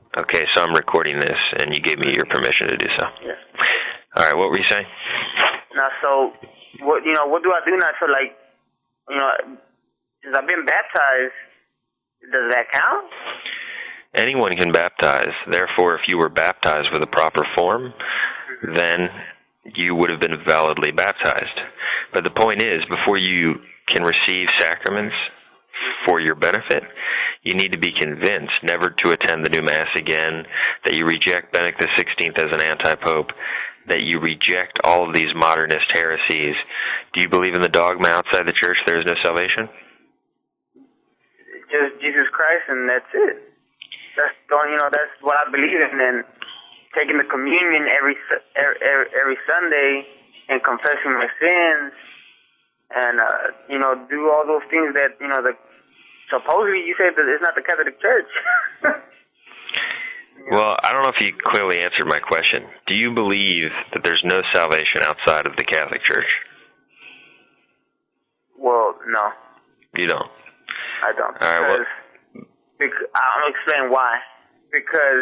Okay, so I'm recording this, and you gave me your permission to do so. Yeah. All right, what were you saying? Now, so, what do I do now? So, like, since I've been baptized, does that count? Anyone can baptize. Therefore, if you were baptized with a proper form, then you would have been validly baptized. But the point is, before you can receive sacraments for your benefit, you need to be convinced never to attend the new Mass again, that you reject Benedict XVI as an anti-pope, that you reject all of these modernist heresies. Do you believe in the dogma outside the church there is no salvation? Just Jesus Christ, and that's it. That's what I believe in, and taking the communion every Sunday and confessing my sins, and do all those things that supposedly you say that it's not the Catholic Church. Well, I don't know if you clearly answered my question. Do you believe that there's no salvation outside of the Catholic Church? Well, no. You don't? I don't. All right, I'll explain why. Because,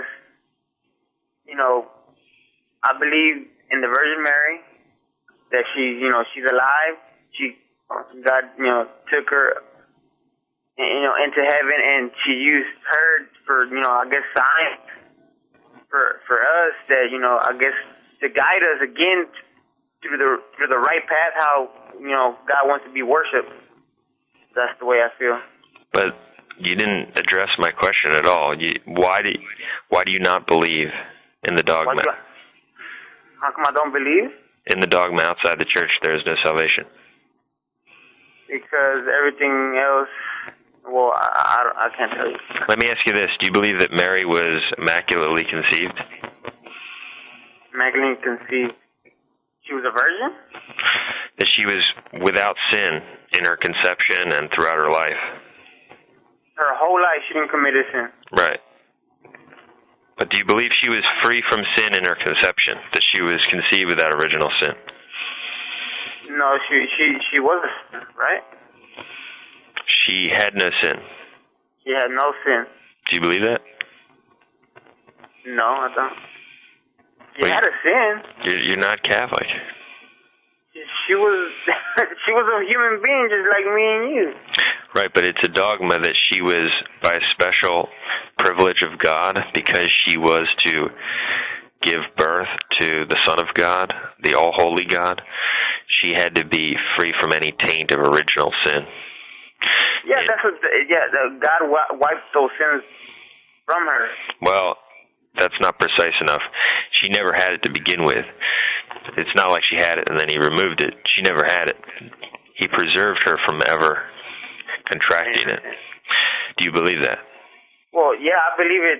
I believe in the Virgin Mary, that she's alive. God, took her, into heaven, and she used her for, I guess, signs for us that, I guess, to guide us again through the right path, how, God wants to be worshipped. That's the way I feel. But you didn't address my question at all. Why do you not believe in the dogma? How come I don't believe? In the dogma outside the church, there is no salvation. Because everything else, well, I can't tell you. Let me ask you this. Do you believe that Mary was immaculately conceived? Immaculately conceived. She was a virgin? That she was without sin in her conception and throughout her life. Her whole life she didn't commit a sin. Right. But do you believe she was free from sin in her conception? That she was conceived without original sin? No, she wasn't, right? She had no sin. She had no sin. Do you believe that? No, I don't. She had a sin. You're not Catholic. She was she was a human being just like me and you. Right, but it's a dogma that she was by a special privilege of God because she was to give birth to the Son of God, the all-holy God. She had to be free from any taint of original sin. Yeah, God wiped those sins from her. Well, that's not precise enough. She never had it to begin with. It's not like she had it and then he removed it. She never had it. He preserved her from ever contracting it. Do you believe that? Well, yeah, I believe it.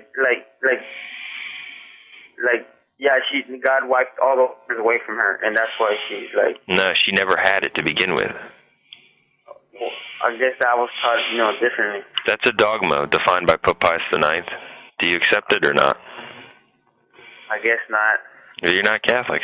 God wiped all those sins away from her, and that's why she's like. No, she never had it to begin with. Well, I guess I was taught, differently. That's a dogma defined by Pope Pius IX. Do you accept it or not? I guess not. You're not Catholic.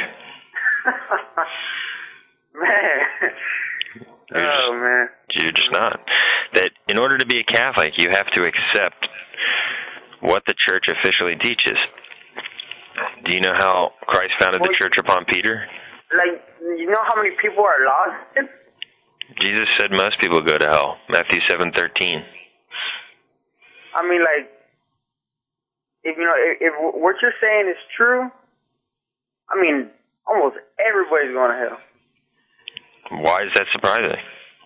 Man. Man. You're just not. That in order to be a Catholic, you have to accept what the Church officially teaches. Do you know how Christ founded the Church upon Peter? You know how many people are lost? Jesus said most people go to hell. Matthew 7:13. I mean, if what you're saying is true, I mean, almost everybody's going to hell. Why is that surprising?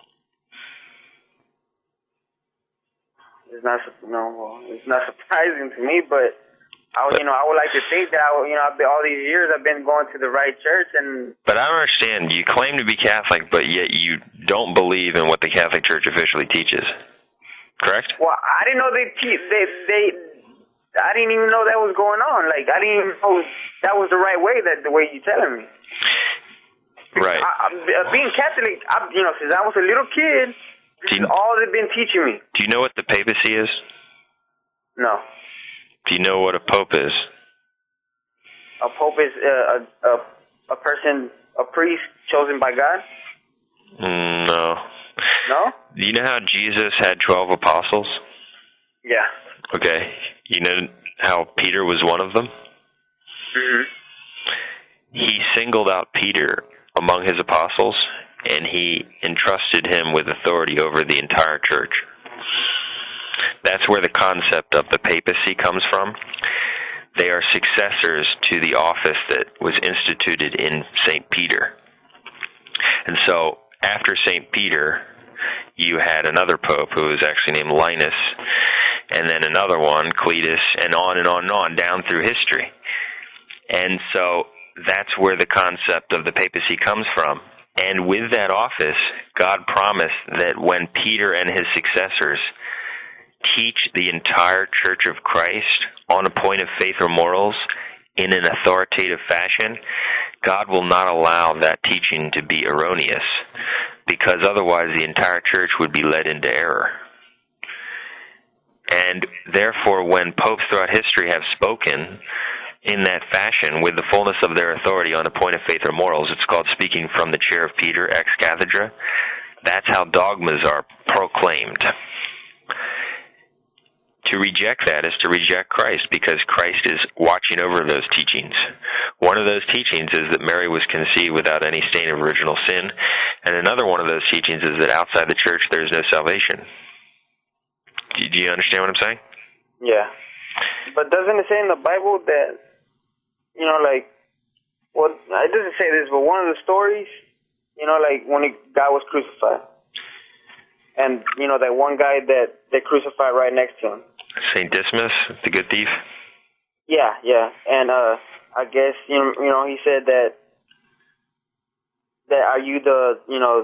It's not surprising to me, but I would like to think that all these years I've been going to the right church and. But I don't understand. You claim to be Catholic, but yet you don't believe in what the Catholic Church officially teaches. Correct? Well, I didn't know I didn't even know that was going on. I didn't even know that was the right way. The way you're telling me. Right. Being Catholic, since I was a little kid, this is all they've been teaching me. Do you know what the papacy is? No. Do you know what a pope is? A pope is a person, a priest chosen by God? No. No? Do you know how Jesus had 12 apostles? Yeah. Okay. You know how Peter was one of them? Mm-hmm. He singled out Peter among his apostles, and he entrusted him with authority over the entire church. That's where the concept of the papacy comes from. They are successors to the office that was instituted in St. Peter. And so, after St. Peter, you had another pope who was actually named Linus, and then another one, Cletus, and on and on and on, down through history. And so, that's where the concept of the papacy comes from. And with that office, God promised that when Peter and his successors teach the entire Church of Christ on a point of faith or morals in an authoritative fashion, God will not allow that teaching to be erroneous, because otherwise the entire church would be led into error. And therefore, when popes throughout history have spoken in that fashion with the fullness of their authority on a point of faith or morals, it's called speaking from the chair of Peter, ex cathedra. That's how dogmas are proclaimed. To reject that is to reject Christ, because Christ is watching over those teachings. One of those teachings is that Mary was conceived without any stain of original sin, and another one of those teachings is that outside the church there is no salvation. Do you understand what I'm saying? Yeah. But doesn't it say in the Bible that, like, well, it doesn't say this, but one of the stories, like when God was crucified, and, that one guy that they crucified right next to him. St. Dismas, the good thief? Yeah. And I guess, he said that are you the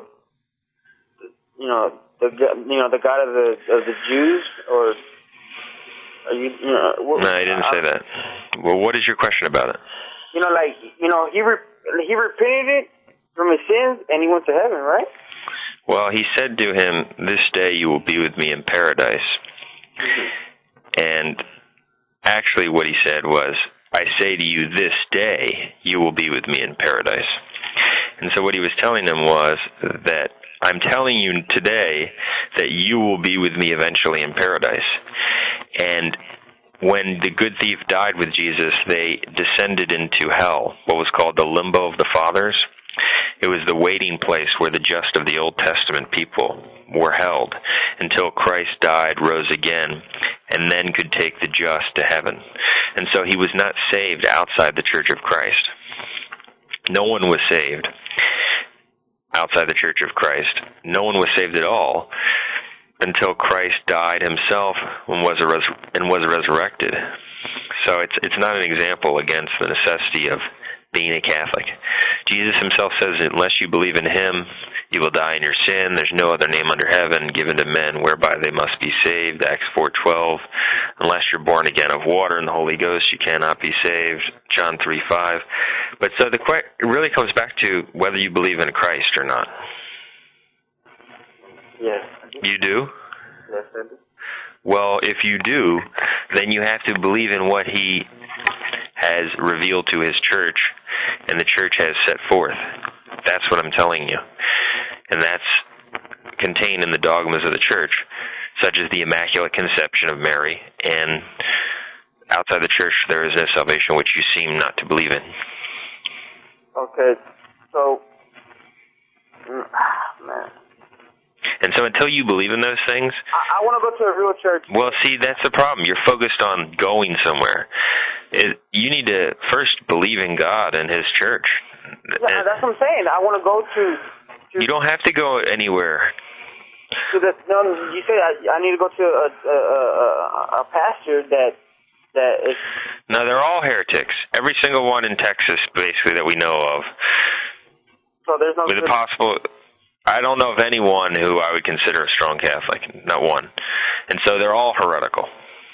God of the Jews, or are you, No, he didn't say that. Well, what is your question about it? He repented it from his sins, and he went to heaven, right? Well, he said to him, "This day you will be with me in paradise." Mm-hmm. And actually what he said was, "I say to you, this day you will be with me in paradise." And so what he was telling them was that, I'm telling you today that you will be with me eventually in paradise. And when the good thief died with Jesus, they descended into hell, what was called the limbo of the fathers. It was the waiting place where the just of the Old Testament people were held until Christ died, rose again, and then could take the just to heaven. And so he was not saved outside the Church of Christ. No one was saved outside the Church of Christ. No one was saved at all until Christ died himself and was resurrected. So it's not an example against the necessity of being a Catholic. Jesus himself says, unless you believe in him, you will die in your sin. There's no other name under heaven given to men whereby they must be saved. Acts 4:12. Unless you're born again of water and the Holy Ghost, you cannot be saved. John 3:5. But so it really comes back to whether you believe in Christ or not. Yes. You do? Yes, I do. Well, if you do, then you have to believe in what he has revealed to his church and the church has set forth. That's what I'm telling you. And that's contained in the dogmas of the church, such as the Immaculate Conception of Mary, and outside the church there is no salvation, which you seem not to believe in. Okay, so, man. And so until you believe in those things... I want to go to a real church. Well, see, that's the problem. You're focused on going somewhere. You need to first believe in God and his church. Yeah, that's what I'm saying. I want to go to you don't have to go anywhere. You say I need to go to a pastor that is... No, they're all heretics. Every single one in Texas, basically, that we know of. So there's no... With a possible... I don't know of anyone who I would consider a strong Catholic. Not one. And so they're all heretical.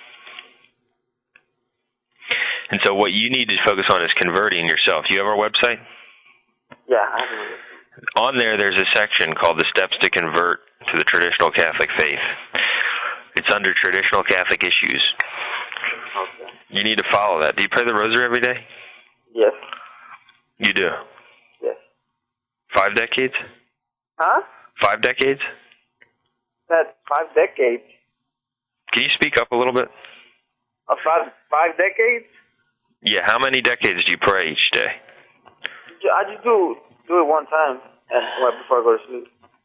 And so what you need to focus on is converting yourself. You have our website? Yeah, I have it. On there's a section called The Steps to Convert to the Traditional Catholic Faith. It's under Traditional Catholic Issues. Okay. You need to follow that. Do you pray the rosary every day? Yes. You do? Yes. 5 decades? Huh? 5 decades? That's 5 decades. Can you speak up a little bit? Five decades? Yeah, how many decades do you pray each day? I just do it one time right before I go to sleep.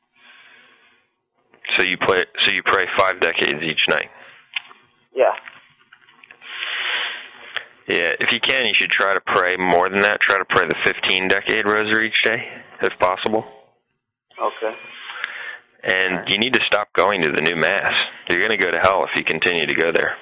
So you pray 5 decades each night? Yeah. Yeah, if you can, you should try to pray more than that. Try to pray the 15-decade rosary each day, if possible. Okay. And you need to stop going to the new Mass. You're going to go to hell if you continue to go there.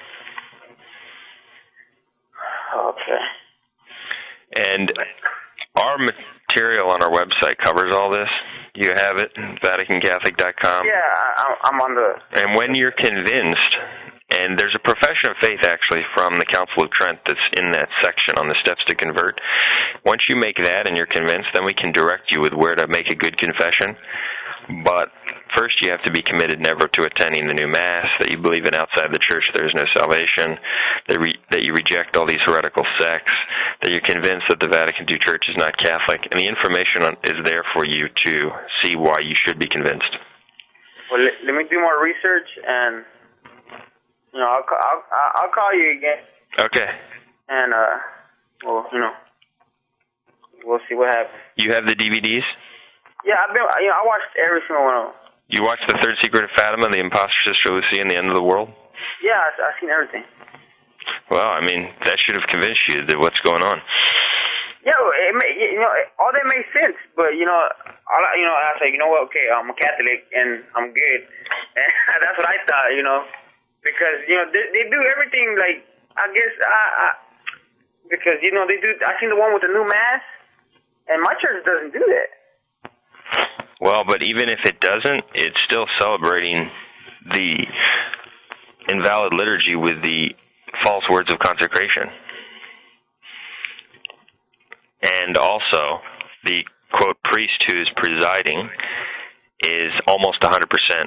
Okay. And our material on our website covers all this. You have it, VaticanCatholic.com. Yeah, I'm on the... And when you're convinced, and there's a profession of faith actually from the Council of Trent that's in that section on the steps to convert. Once you make that and you're convinced, then we can direct you with where to make a good confession. But first you have to be committed never to attending the new Mass, that you believe in outside the Church there's no salvation, that you reject all these heretical sects, that you're convinced that the Vatican II Church is not Catholic, and the information is there for you to see why you should be convinced. Well, let me do more research, and I'll call you again. Okay. And well, we'll see what happens. You have the DVDs? Yeah, I watched every single one of them. You watched The Third Secret of Fatima, The Impostor Sister Lucia, and The End of the World? Yeah, I've seen everything. Well, I mean, that should have convinced you that what's going on. Yeah, all that makes sense, but I was like, okay, I'm a Catholic and I'm good, and that's what I thought, because they do everything like I guess because they do. I seen the one with the new Mass, and my church doesn't do that. Well, but even if it doesn't, it's still celebrating the invalid liturgy with the false words of consecration. And also, the, quote, priest who is presiding is almost 100%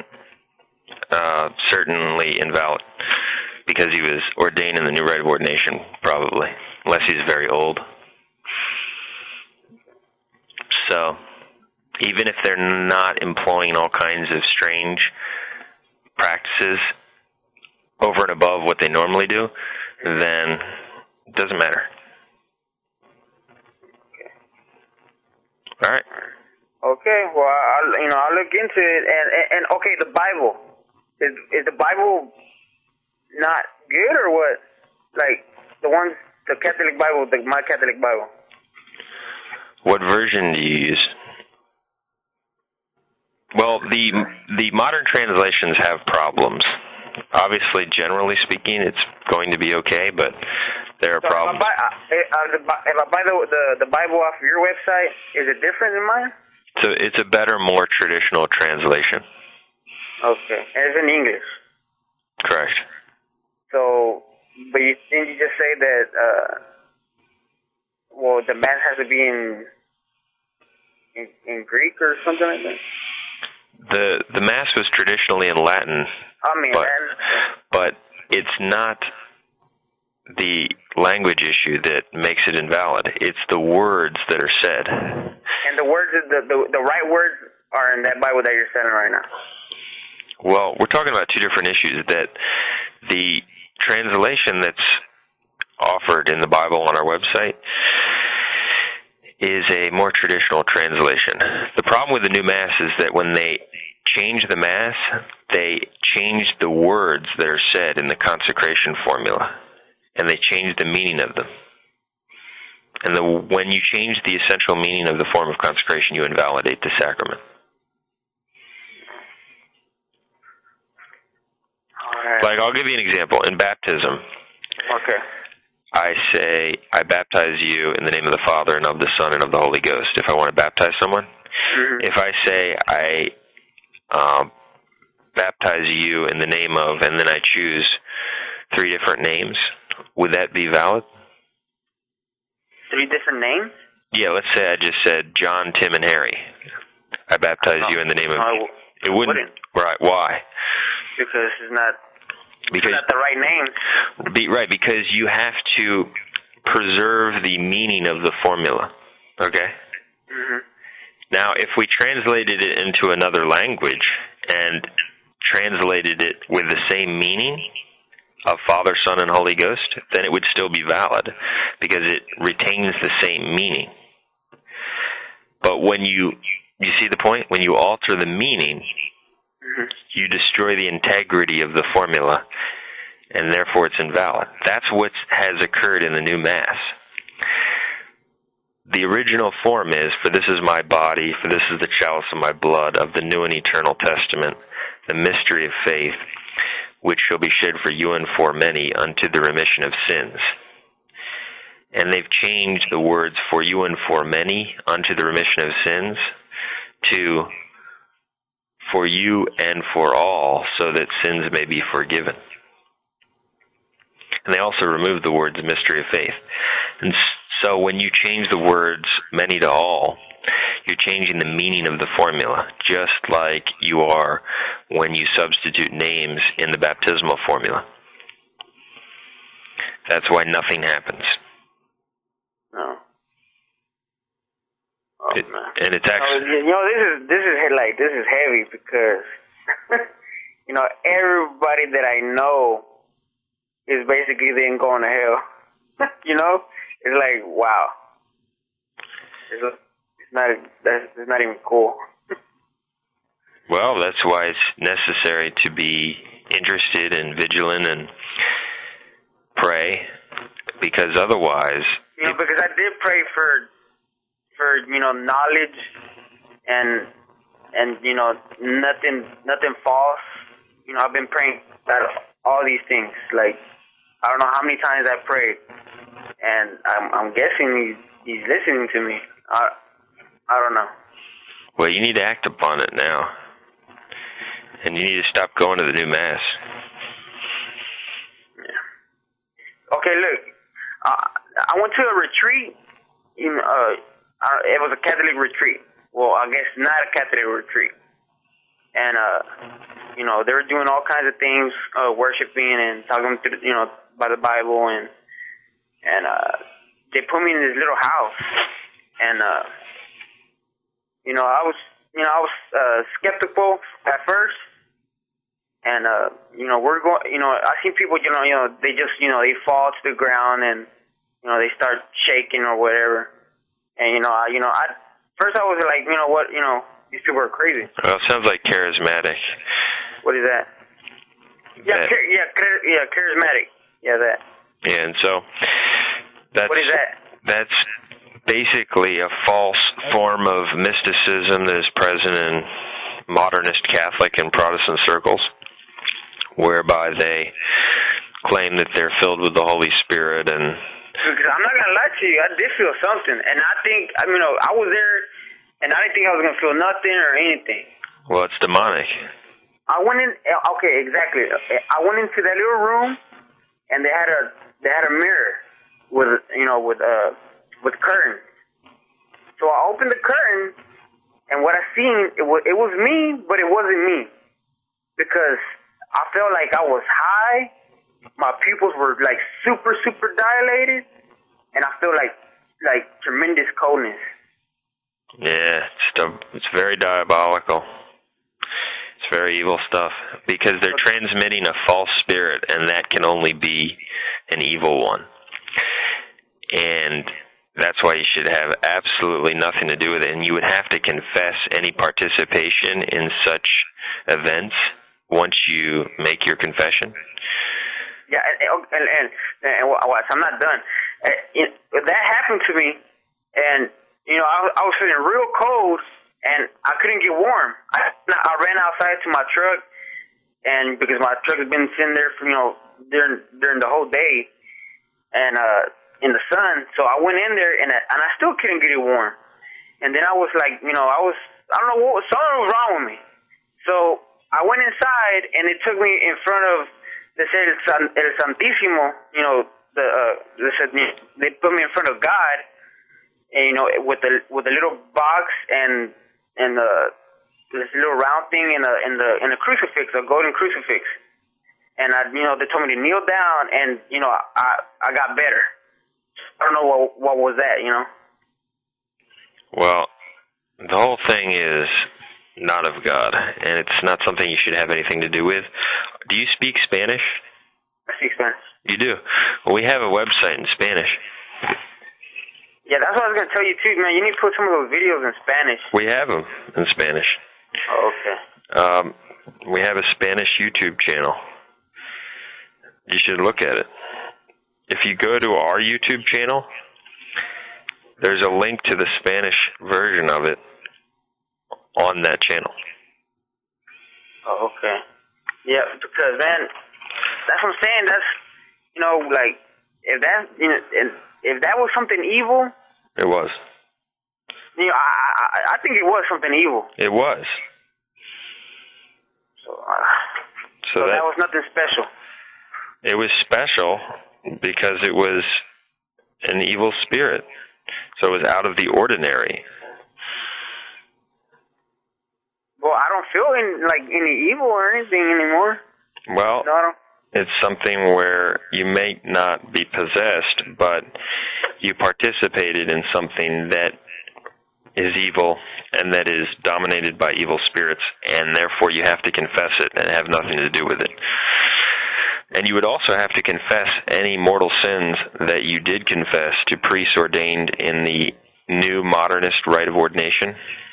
certainly invalid, because he was ordained in the new rite of ordination, probably, unless he's very old. So, even if they're not employing all kinds of strange practices over and above what they normally do, then it doesn't matter. All right. Okay. Well, I'll look into it. And okay, the Bible is the Bible not good or what? Like the Catholic Bible, my Catholic Bible. What version do you use? Well, the modern translations have problems. Obviously, generally speaking, it's going to be okay, but there are problems. If I buy the Bible off your website, is it different than mine? So it's a better, more traditional translation. Okay, and it's in English. Correct. So, but didn't you just say that? The Mass has to be in Greek or something like that? The Mass was traditionally in Latin, but it's not the language issue that makes it invalid. It's the words that are said. And the words, the right words are in that Bible that you're selling right now. Well, we're talking about two different issues. That the translation that's offered in the Bible on our website is a more traditional translation. The problem with the new Mass is that when they change the Mass, they change the words that are said in the consecration formula, and they change the meaning of them. And when you change the essential meaning of the form of consecration, you invalidate the sacrament. Right. Like, I'll give you an example. In baptism, okay, I say, I baptize you in the name of the Father and of the Son and of the Holy Ghost, if I want to baptize someone. Mm-hmm. If I say, I baptize you in the name of, and then I choose 3 different names, would that be valid? 3 different names? Yeah, let's say I just said John, Tim, and Harry. I baptize you in the name of... It wouldn't. Right, why? Because it's not the right name. Right, because you have to preserve the meaning of the formula. Okay? Mm-hmm. Now, if we translated it into another language and translated it with the same meaning, of Father, Son, and Holy Ghost, then it would still be valid because it retains the same meaning. But when you see the point? When you alter the meaning, you destroy the integrity of the formula, and therefore it's invalid. That's what has occurred in the new Mass. The original form is, for this is my body, for this is the chalice of my blood, of the new and eternal testament, the mystery of faith, which shall be shed for you and for many unto the remission of sins. And they've changed the words for you and for many unto the remission of sins to for you and for all, so that sins may be forgiven. And they also removed the words mystery of faith. And so when you change the words many to all, you're changing the meaning of the formula, just like you are when you substitute names in the baptismal formula. That's why nothing happens. No. Oh, man. And it's actually... this is heavy because, everybody that I know is basically then going to hell. It's like, wow. It's not even cool. Well, that's why it's necessary to be interested and vigilant and pray, because otherwise... because I did pray for knowledge and nothing false. I've been praying about all these things. Like, I don't know how many times I prayed, and I'm guessing he's listening to me. I don't know. Well, you need to act upon it now, and you need to stop going to the new Mass. Yeah. Okay, look, I went to a retreat. It was a Catholic retreat. Well, I guess not a Catholic retreat. And they were doing all kinds of things, worshiping and talking to by the Bible, and they put me in this little house, and I was skeptical at first, and we're going, I see people, they just they fall to the ground and they start shaking or whatever, and first I was like, these people are crazy. Well, it sounds like charismatic. What is that? Charismatic. Yeah, that. Yeah, and so that's... What is that? That's basically a false form of mysticism that is present in modernist Catholic and Protestant circles, whereby they claim that they're filled with the Holy Spirit. And because I'm not going to lie to you, I did feel something. And I think, I was there, and I didn't think I was going to feel nothing or anything. Well, it's demonic. I went in, okay, exactly. I went into that little room, and they had a mirror with curtains. So I opened the curtain, and what I seen, it was me, but it wasn't me, because I felt like I was high. My pupils were like super, super dilated, and I felt like tremendous coldness. Yeah, it's very diabolical. It's very evil stuff, because they're transmitting a false spirit, and that can only be an evil one. And that's why you should have absolutely nothing to do with it, and you would have to confess any participation in such events once you make your confession. Yeah, and watch, I'm not done. That happened to me, and I was feeling real cold, and I couldn't get warm. I ran outside to my truck, and because my truck has been sitting there for during the whole day, and in the sun, so I went in there, and I still couldn't get it warm. And then I was like, I don't know something was wrong with me. So I went inside, and it took me in front of El Santísimo. They put me in front of God, and with a little box and this little round thing and a crucifix, a golden crucifix. And they told me to kneel down, and I got better. I don't know what was that, Well, the whole thing is not of God, and it's not something you should have anything to do with. Do you speak Spanish? speak Spanish. You do? Well, we have a website in Spanish. Yeah, that's what I was going to tell you, too, man. You need to put some of those videos in Spanish. We have them in Spanish. Oh, okay. We have a Spanish YouTube channel. You should look at it. If you go to our YouTube channel, there's a link to the Spanish version of it on that channel. Oh, okay. Yeah, because, man, that's what I'm saying. That's, you know, like, if that was something evil. It was. You know, I think it was something evil. It was. So that was nothing special. It was special because it was an evil spirit. So it was out of the ordinary. Well, I don't feel any evil or anything anymore. Well, no, it's something where you may not be possessed, but you participated in something that is evil and that is dominated by evil spirits, and therefore you have to confess it and have nothing to do with it. And you would also have to confess any mortal sins that you did confess to priests ordained in the new modernist rite of ordination.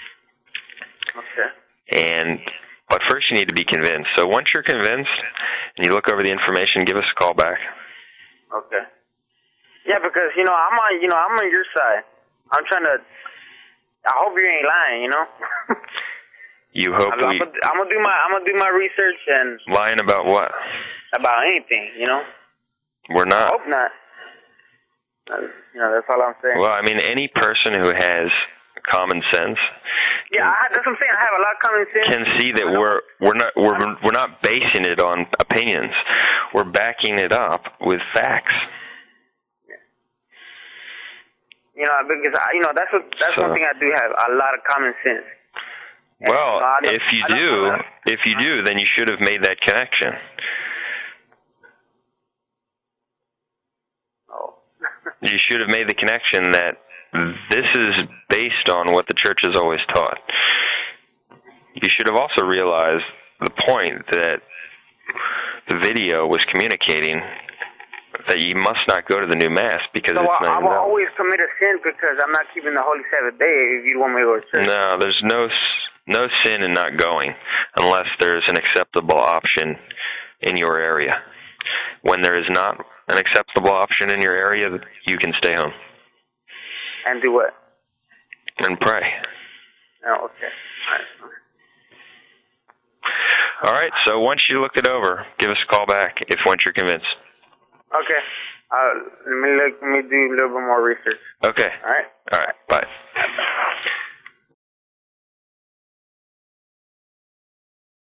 Okay. But first you need to be convinced. So once you're convinced and you look over the information, give us a call back. Okay. Yeah, because I'm on your side. I'm trying to. I hope you ain't lying. You hope I'm gonna do my research and. Lying about what? About anything, We're not. I hope not. That's all I'm saying. Well, I mean, any person who has common sense. Yeah, that's what I'm saying. I have a lot of common sense. Can see that we're not basing it on opinions. We're backing it up with facts. Because that's one thing I do have, a lot of common sense. Well, if you do, then you should have made that connection. Oh. You should have made the connection that this is based on what the church has always taught. You should have also realized the point that the video was communicating that you must not go to the new Mass because it's not. I will always commit a sin because I'm not keeping the Holy Sabbath day if you want me to go to church. No, there's no sin in not going unless there's an acceptable option in your area. When there is not an acceptable option in your area, you can stay home. And do what? And pray. Oh, okay. All right, so once you look it over, give us a call back once you're convinced. Okay. Let me do a little bit more research. Okay. All right. All right. Bye.